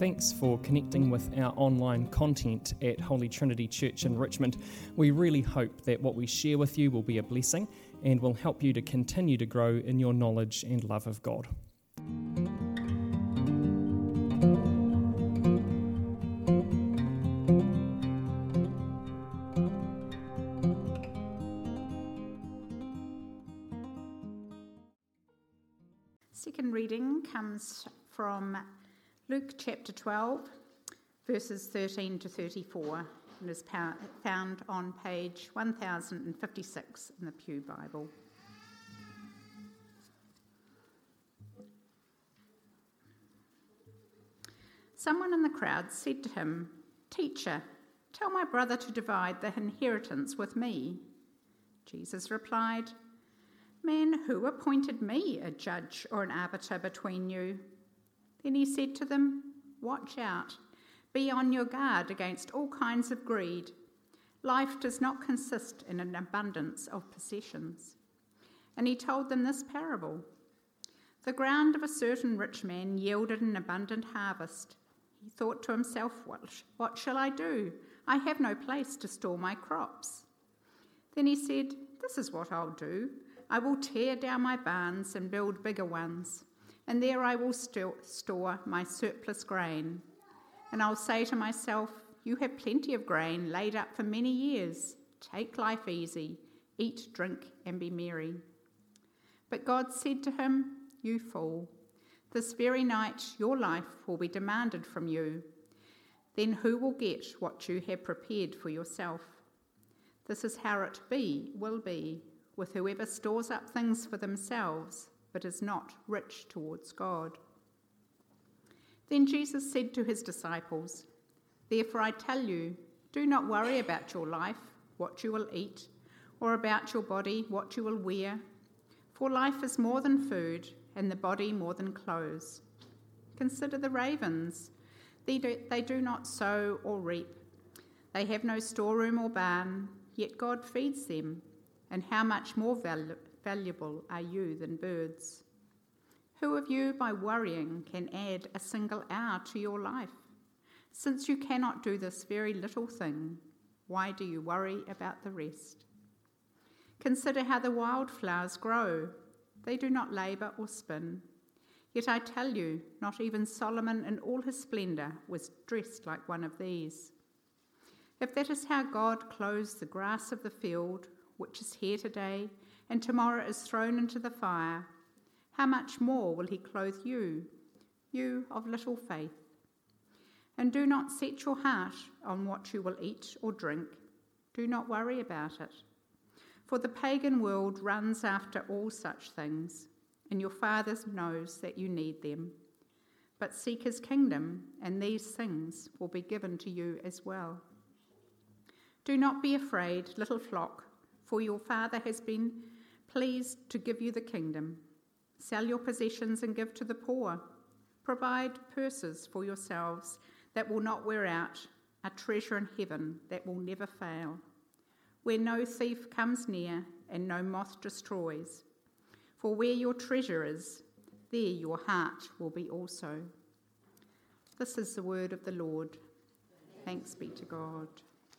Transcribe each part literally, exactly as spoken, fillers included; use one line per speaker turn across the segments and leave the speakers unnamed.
thanks for connecting with our online content at Holy Trinity Church in Richmond. We really hope that what we share with you will be a blessing and will help you to continue to grow in your knowledge and love of God.
Second reading comes from Luke chapter twelve, verses thirteen to thirty-four, and is found on page one thousand fifty-six in the Pew Bible. Someone in the crowd said to him, "Teacher, tell my brother to divide the inheritance with me." Jesus replied, "Man, who appointed me a judge or an arbiter between you?" Then he said to them, "Watch out. Be on your guard against all kinds of greed. Life does not consist in an abundance of possessions." And he told them this parable. The ground of a certain rich man yielded an abundant harvest. He thought to himself, what, what shall I do? I have no place to store my crops. Then he said, "This is what I'll do. I will tear down my barns and build bigger ones, and there I will st- store my surplus grain. And I'll say to myself, you have plenty of grain laid up for many years. Take life easy, eat, drink, and be merry." But God said to him, "You fool, this very night your life will be demanded from you. Then who will get what you have prepared for yourself? This is how it be, will be, with whoever stores up things for themselves, but is not rich towards God." Then Jesus said to his disciples, "Therefore I tell you, do not worry about your life, what you will eat, or about your body, what you will wear. For life is more than food, and the body more than clothes. Consider the ravens. They do, they do not sow or reap. They have no storeroom or barn, yet God feeds them. And how much more val- valuable are you than birds? Who of you, by worrying, can add a single hour to your life? Since you cannot do this very little thing, why do you worry about the rest? Consider how the wildflowers grow. They do not labour or spin. Yet I tell you, not even Solomon in all his splendour was dressed like one of these. If that is how God clothes the grass of the field, which is here today, and tomorrow is thrown into the fire, how much more will he clothe you, you of little faith? And do not set your heart on what you will eat or drink. Do not worry about it. For the pagan world runs after all such things, and your Father knows that you need them. But seek his kingdom, and these things will be given to you as well. Do not be afraid, little flock, for your Father has been pleased to give you the kingdom. Sell your possessions and give to the poor. Provide purses for yourselves that will not wear out, a treasure in heaven that will never fail, where no thief comes near and no moth destroys. For where your treasure is, there your heart will be also." This is the word of the Lord. Thanks be to God.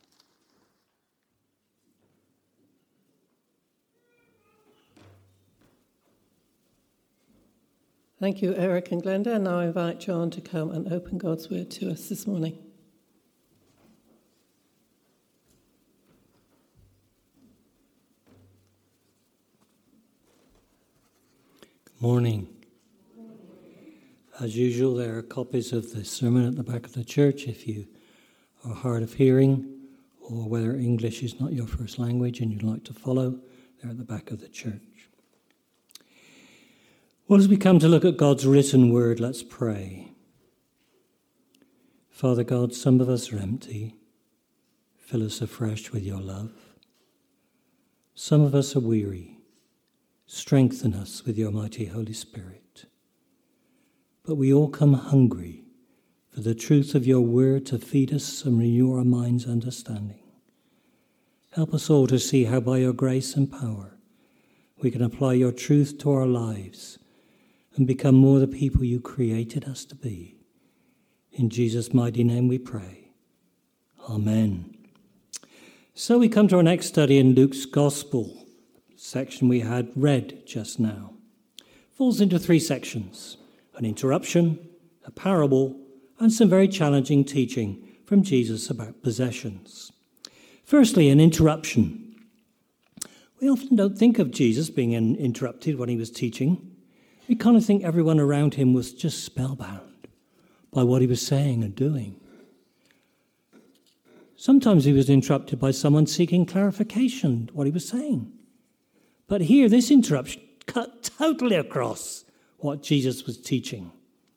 Thank you, Eric and Glenda. Now I invite John to come and open God's word to us this morning.
Morning. As usual, there are copies of the sermon at the back of the church if you are hard of hearing or whether English is not your first language and you'd like to follow, they're at the back of the church. Well, as we come to look at God's written word, let's pray. Father God, some of us are empty. Fill us afresh with your love. Some of us are weary. Strengthen us with your mighty Holy Spirit. But we all come hungry for the truth of your word to feed us and renew our mind's understanding. Help us all to see how by your grace and power we can apply your truth to our lives and become more the people you created us to be. In Jesus' mighty name we pray. Amen. So we come to our next study in Luke's Gospel, section we had read just now. Falls into three sections: an interruption, a parable, and some very challenging teaching from Jesus about possessions. Firstly, an interruption. We often don't think of Jesus being interrupted when he was teaching. We kind of think everyone around him was just spellbound by what he was saying and doing. Sometimes he was interrupted by someone seeking clarification what he was saying. But here, this interruption cut totally across what Jesus was teaching.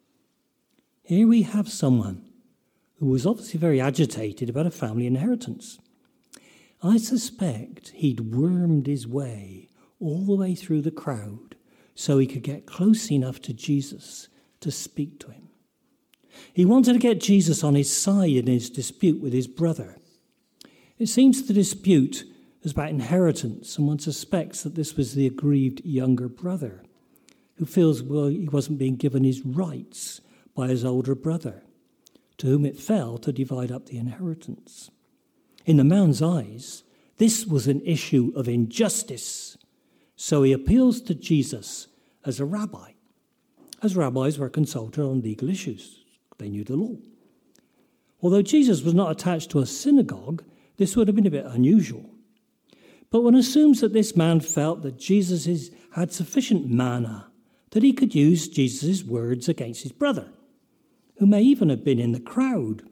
Here we have someone who was obviously very agitated about a family inheritance. I suspect he'd wormed his way all the way through the crowd so he could get close enough to Jesus to speak to him. He wanted to get Jesus on his side in his dispute with his brother. It seems the dispute was about inheritance, and one suspects that this was the aggrieved younger brother who feels, well, he wasn't being given his rights by his older brother, to whom it fell to divide up the inheritance. In the man's eyes, this was an issue of injustice, so he appeals to Jesus as a rabbi, as rabbis were consulted on legal issues. They knew the law. Although Jesus was not attached to a synagogue, this would have been a bit unusual. But one assumes that this man felt that Jesus is, had sufficient manner that he could use Jesus' words against his brother, who may even have been in the crowd.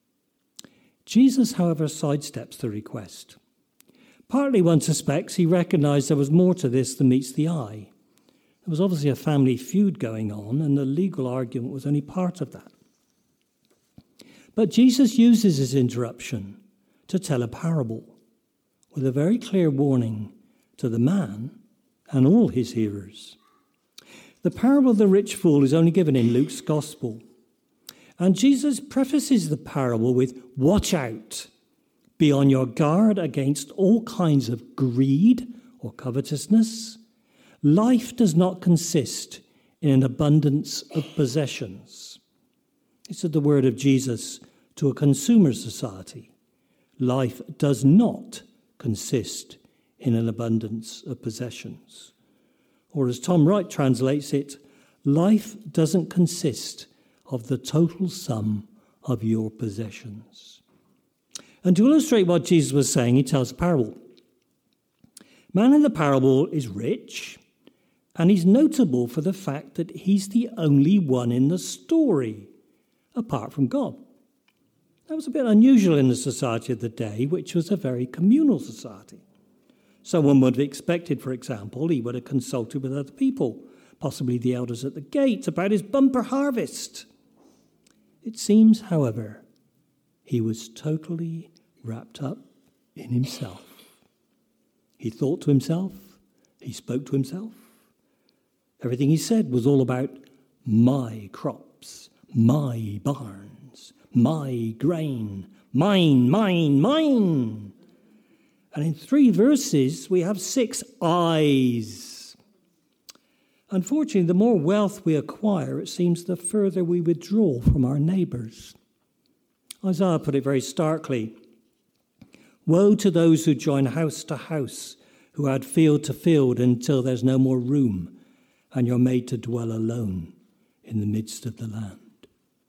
Jesus, however, sidesteps the request. Partly one suspects he recognised there was more to this than meets the eye. There was obviously a family feud going on, and the legal argument was only part of that. But Jesus uses his interruption to tell a parable with a very clear warning to the man and all his hearers. The parable of the rich fool is only given in Luke's Gospel. And Jesus prefaces the parable with, "Watch out, be on your guard against all kinds of greed or covetousness. Life does not consist in an abundance of possessions." This is the word of Jesus to a consumer society. Life does not consist in an abundance of possessions. Or as Tom Wright translates it, life doesn't consist of the total sum of your possessions. And to illustrate what Jesus was saying, he tells a parable. Man in the parable is rich, and he's notable for the fact that he's the only one in the story, apart from God. That was a bit unusual in the society of the day, which was a very communal society. Someone would have expected, for example, he would have consulted with other people, possibly the elders at the gate, about his bumper harvest. It seems, however, he was totally wrapped up in himself. He thought to himself, he spoke to himself. Everything he said was all about my crops, my barns, my grain, mine, mine, mine. And in three verses, we have six I's. Unfortunately, the more wealth we acquire, it seems the further we withdraw from our neighbours. Isaiah put it very starkly. Woe to those who join house to house, who add field to field until there's no more room, and you're made to dwell alone in the midst of the land.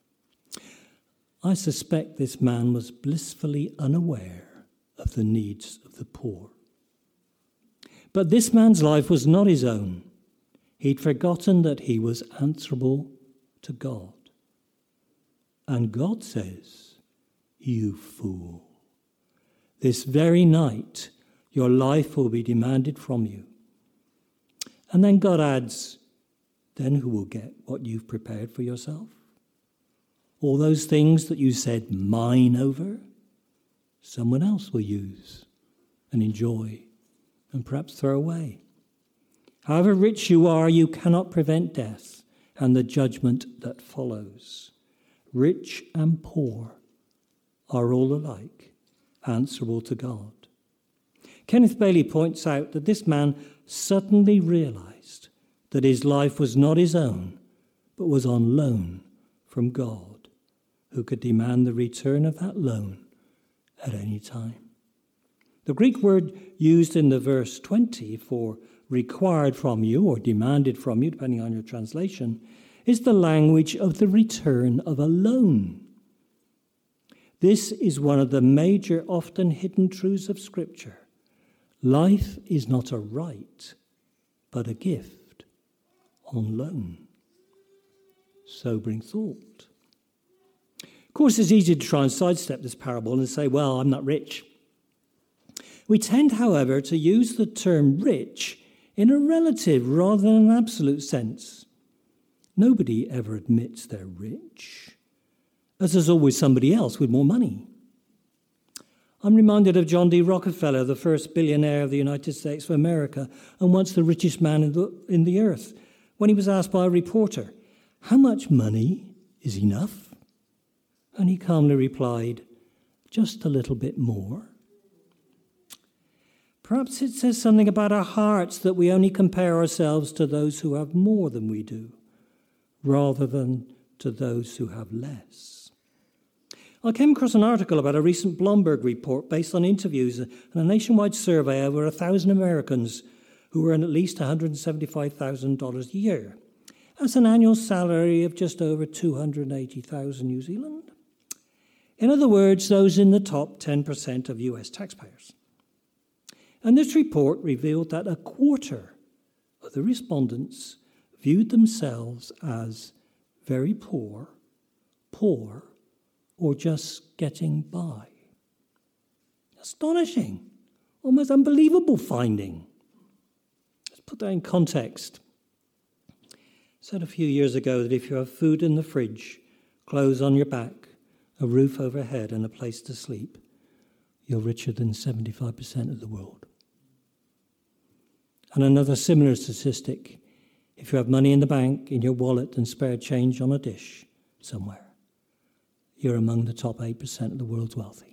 I suspect this man was blissfully unaware of the needs of the poor. But this man's life was not his own. He'd forgotten that he was answerable to God. And God says, "You fool, this very night your life will be demanded from you." And then God adds, "Then who will get what you've prepared for yourself? All those things that you said mine over, someone else will use and enjoy and perhaps throw away. However rich you are, you cannot prevent death and the judgment that follows. Rich and poor are all alike answerable to God." Kenneth Bailey points out that this man suddenly realized that his life was not his own, but was on loan from God. who could demand the return of that loan at any time. The Greek word used in the verse twenty for required from you or demanded from you, depending on your translation, is the language of the return of a loan. This is one of the major, often hidden truths of Scripture. Life is not a right, but a gift on loan. Sobering thought. Of course, it's easy to try and sidestep this parable and say, well, I'm not rich. We tend, however, to use the term rich in a relative rather than an absolute sense. Nobody ever admits they're rich, as there's always somebody else with more money. I'm reminded of John D. Rockefeller, the first billionaire of the United States of America and once the richest man in the, in the earth, when he was asked by a reporter, how much money is enough? And he calmly replied, just a little bit more. Perhaps it says something about our hearts that we only compare ourselves to those who have more than we do, rather than to those who have less. I came across an article about a recent Bloomberg report based on interviews and a nationwide survey of over a thousand Americans who earn at least one hundred seventy-five thousand dollars a year. That's an annual salary of just over two hundred eighty thousand New Zealand. In other words, those in the top ten percent of U S taxpayers. And this report revealed that a quarter of the respondents viewed themselves as very poor, poor, or just getting by. Astonishing, almost unbelievable finding. Let's put that in context. I said a few years ago that if you have food in the fridge, clothes on your back, a roof overhead and a place to sleep, you're richer than seventy-five percent of the world. And another similar statistic, if you have money in the bank, in your wallet, and spare change on a dish somewhere, you're among the top eight percent of the world's wealthy.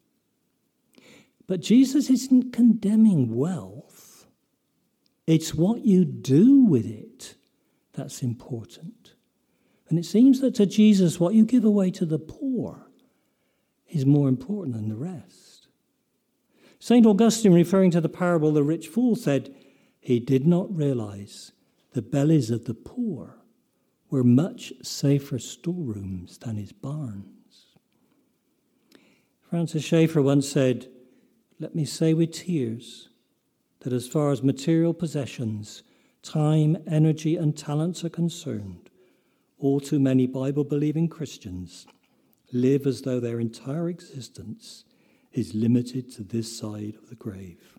But Jesus isn't condemning wealth. It's what you do with it that's important. And it seems that to Jesus, what you give away to the poor is more important than the rest. Saint Augustine, referring to the parable of the rich fool, said, he did not realize the bellies of the poor were much safer storerooms than his barns. Francis Schaeffer once said, let me say with tears that as far as material possessions, time, energy, and talents are concerned, all too many Bible-believing Christians live as though their entire existence is limited to this side of the grave.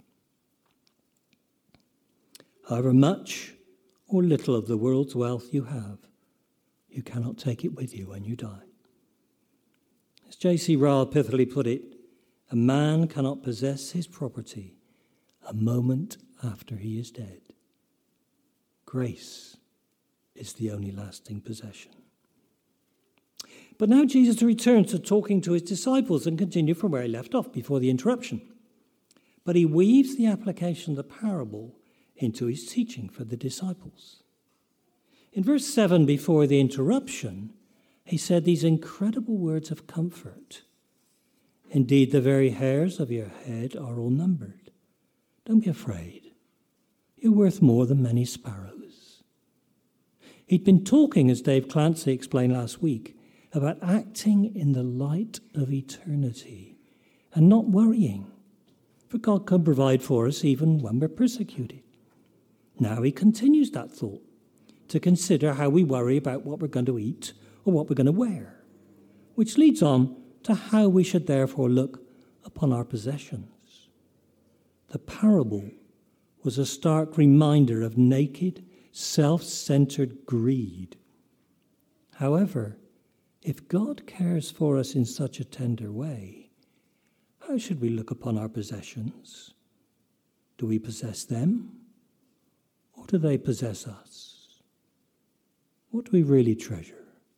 However much or little of the world's wealth you have, you cannot take it with you when you die. As J C Ryle pithily put it, a man cannot possess his property a moment after he is dead. Grace is the only lasting possession. But now Jesus returns to talking to his disciples and continue from where he left off before the interruption. But he weaves the application of the parable into his teaching for the disciples. In verse seven, before the interruption, he said these incredible words of comfort. Indeed, the very hairs of your head are all numbered. Don't be afraid. You're worth more than many sparrows. He'd been talking, as Dave Clancy explained last week, about acting in the light of eternity and not worrying, for God can provide for us even when we're persecuted. Now he continues that thought to consider how we worry about what we're going to eat or what we're going to wear, which leads on to how we should therefore look upon our possessions. The parable was a stark reminder of naked, self-centered greed. However, if God cares for us in such a tender way, how should we look upon our possessions? Do we possess them, or do they possess us? What do we really treasure?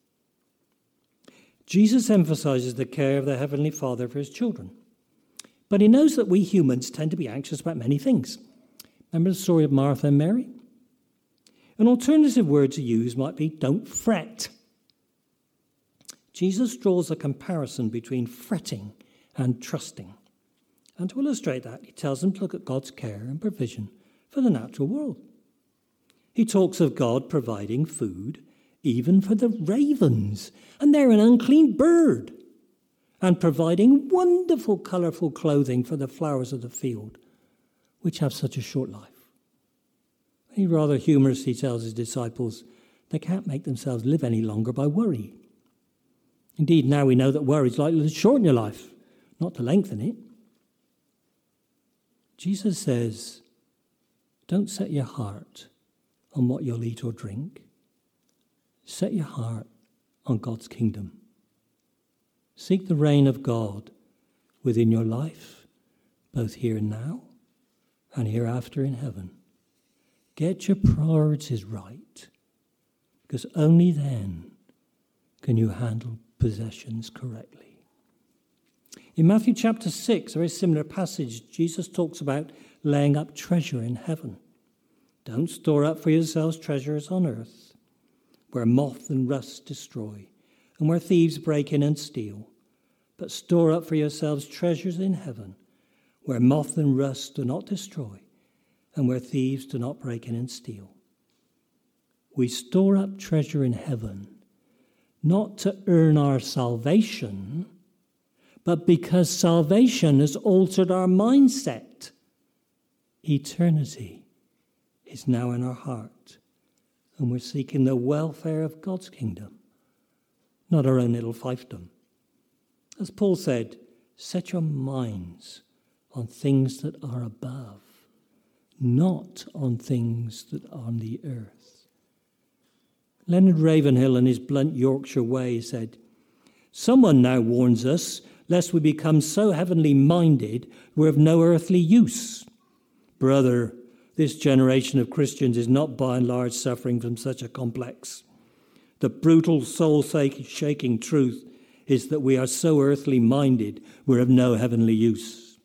Jesus emphasizes the care of the Heavenly Father for his children. But he knows that we humans tend to be anxious about many things. Remember the story of Martha and Mary? An alternative word to use might be don't fret. Jesus draws a comparison between fretting and trusting. And to illustrate that, he tells them to look at God's care and provision for the natural world. He talks of God providing food even for the ravens, and they're an unclean bird, and providing wonderful, colourful clothing for the flowers of the field, which have such a short life. He rather humorously tells his disciples they can't make themselves live any longer by worry. Indeed, now we know that worry is likely to shorten your life, not to lengthen it. Jesus says, don't set your heart on what you'll eat or drink. Set your heart on God's kingdom. Seek the reign of God within your life, both here and now and hereafter in heaven. Get your priorities right, because only then can you handle possessions correctly. In Matthew chapter six, a very similar passage, Jesus talks about laying up treasure in heaven. Don't store up for yourselves treasures on earth, where moth and rust destroy, and where thieves break in and steal. But store up for yourselves treasures in heaven, where moth and rust do not destroy, and where thieves do not break in and steal. We store up treasure in heaven, not to earn our salvation, but because salvation has altered our mindset. Eternity is now in our heart, and we're seeking the welfare of God's kingdom, not our own little fiefdom. As Paul said, set your minds on things that are above, not on things that are on the earth. Leonard Ravenhill, in his blunt Yorkshire way, said, someone now warns us lest we become so heavenly minded we're of no earthly use. Brother, this generation of Christians is not by and large suffering from such a complex. The brutal, soul-shaking truth is that we are so earthly minded we're of no heavenly use.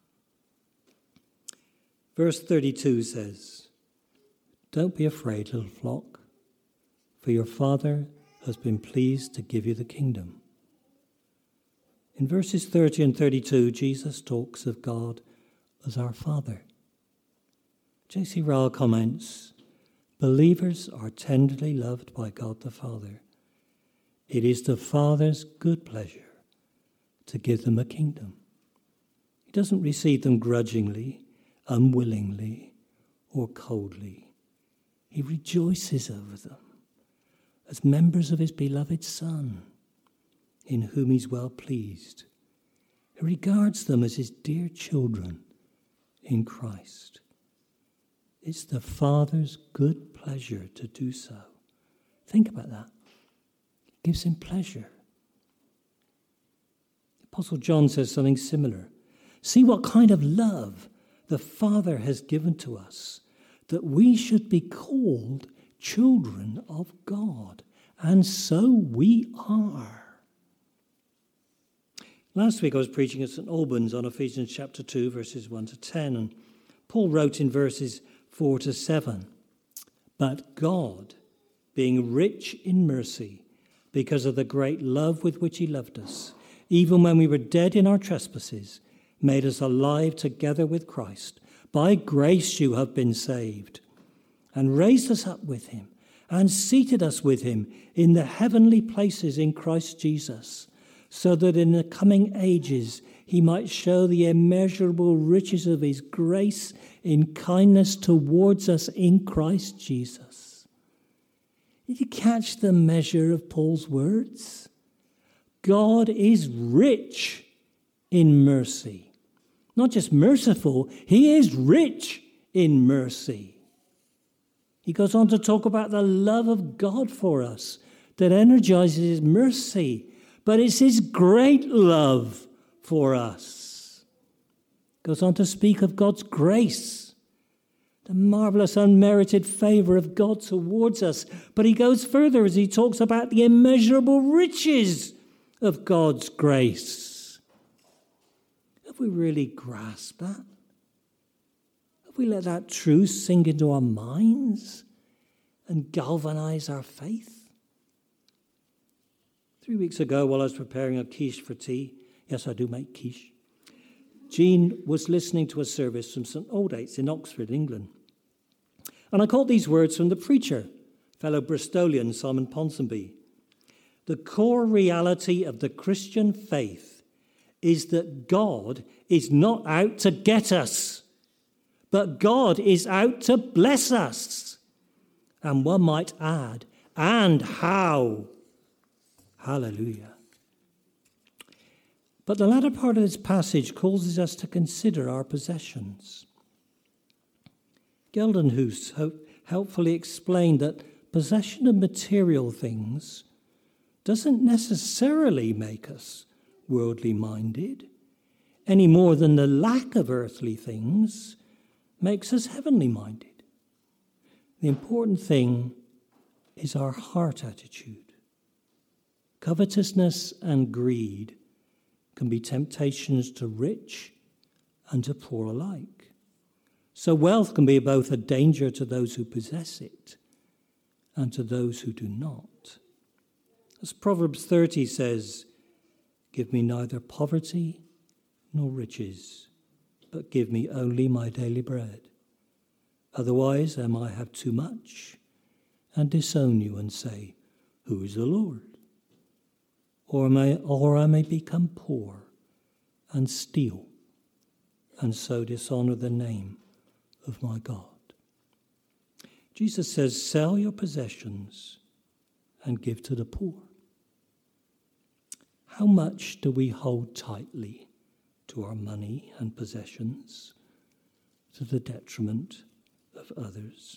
Verse thirty-two says, don't be afraid, little flock, for your Father has been pleased to give you the kingdom. In verses thirty and thirty-two, Jesus talks of God as our Father. J C Ryle comments, believers are tenderly loved by God the Father. It is the Father's good pleasure to give them a kingdom. He doesn't receive them grudgingly, unwillingly, or coldly. He rejoices over them as members of his beloved Son, in whom he's well pleased. He regards them as his dear children in Christ. It's the Father's good pleasure to do so. Think about that. It gives him pleasure. The Apostle John says something similar. See what kind of love the Father has given to us, that we should be called children of God. And so we are. Last week I was preaching at St Albans on Ephesians chapter two, verses one to ten, and Paul wrote in verses four to seven, but God, being rich in mercy, because of the great love with which he loved us, even when we were dead in our trespasses, made us alive together with Christ. By grace you have been saved, and raised us up with him, and seated us with him in the heavenly places in Christ Jesus, so that in the coming ages he might show the immeasurable riches of his grace in kindness towards us in Christ Jesus. Did you catch the measure of Paul's words? God is rich in mercy. Not just merciful, he is rich in mercy. He goes on to talk about the love of God for us that energizes his mercy, but it's his great love for us. Goes on to speak of God's grace, the marvelous unmerited favor of God towards us. But he goes further as he talks about the immeasurable riches of God's grace. Have we really grasped that? Have we let that truth sink into our minds and galvanize our faith? Three weeks ago, while I was preparing a quiche for tea, yes, I do make quiche, Jean was listening to a service from St Aldate's in Oxford, England. And I caught these words from the preacher, fellow Bristolian Simon Ponsonby. The core reality of the Christian faith is that God is not out to get us, but God is out to bless us. And one might add, and how? Hallelujah. But the latter part of this passage causes us to consider our possessions. Geldenhuis helpfully explained that possession of material things doesn't necessarily make us worldly minded, any more than the lack of earthly things makes us heavenly minded. The important thing is our heart attitude. Covetousness and greed can be temptations to rich and to poor alike. So wealth can be both a danger to those who possess it and to those who do not. As Proverbs thirty says, give me neither poverty nor riches, but give me only my daily bread. Otherwise I might have too much and disown you and say, who is the Lord? Or, may, or I may become poor and steal, and so dishonor the name of my God. Jesus says, sell your possessions and give to the poor. How much do we hold tightly to our money and possessions to the detriment of others?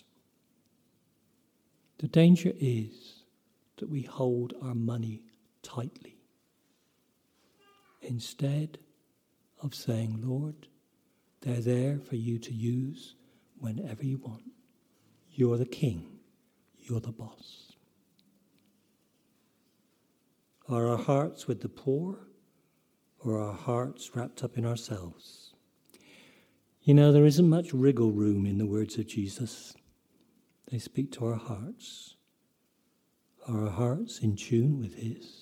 The danger is that we hold our money tightly instead of saying, Lord, they're there for you to use whenever you want. You're the king. You're the boss. Are our hearts with the poor, or are our hearts wrapped up in ourselves? You know, there isn't much wriggle room in the words of Jesus. They speak to our hearts. Are our hearts in tune with his?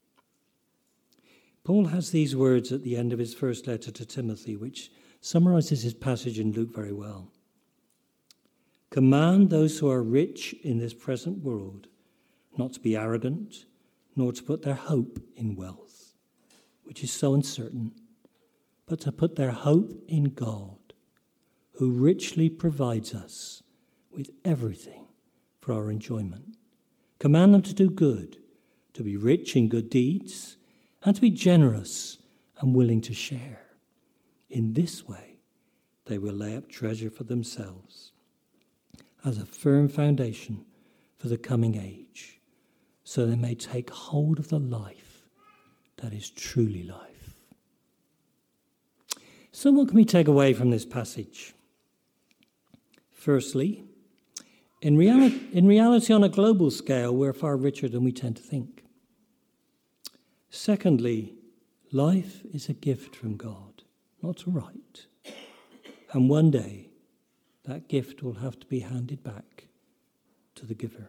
Paul has these words at the end of his first letter to Timothy, which summarizes his passage in Luke very well. Command those who are rich in this present world not to be arrogant, nor to put their hope in wealth, which is so uncertain, but to put their hope in God, who richly provides us with everything for our enjoyment. Command them to do good, to be rich in good deeds, and to be generous and willing to share. In this way, they will lay up treasure for themselves as a firm foundation for the coming age, so they may take hold of the life that is truly life. So what can we take away from this passage? Firstly, in reality, in reality, on a global scale, we're far richer than we tend to think. Secondly, life is a gift from God, not a right. And one day, that gift will have to be handed back to the giver.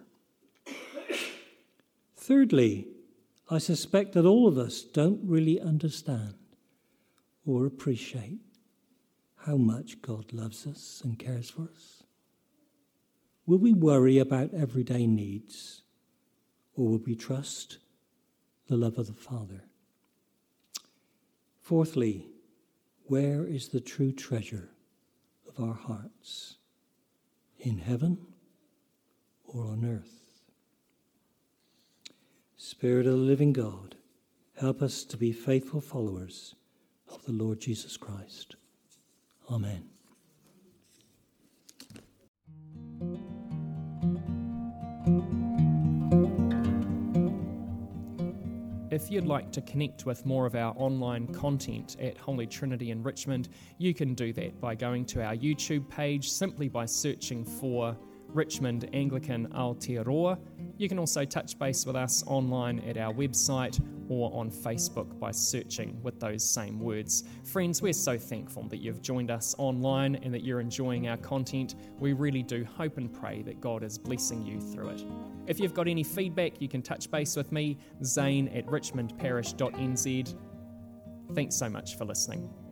Thirdly, I suspect that all of us don't really understand or appreciate how much God loves us and cares for us. Will we worry about everyday needs, or will we trust the love of the Father? Fourthly, where is the true treasure of our hearts? In heaven or on earth? Spirit of the living God, help us to be faithful followers of the Lord Jesus Christ. Amen.
If you'd like to connect with more of our online content at Holy Trinity in Richmond, you can do that by going to our YouTube page simply by searching for Richmond Anglican Aotearoa. You can also touch base with us online at our website or on Facebook by searching with those same words. Friends, we're so thankful that you've joined us online and that you're enjoying our content. We really do hope and pray that God is blessing you through it. If you've got any feedback, you can touch base with me, Zane at richmond parish dot n z. Thanks so much for listening.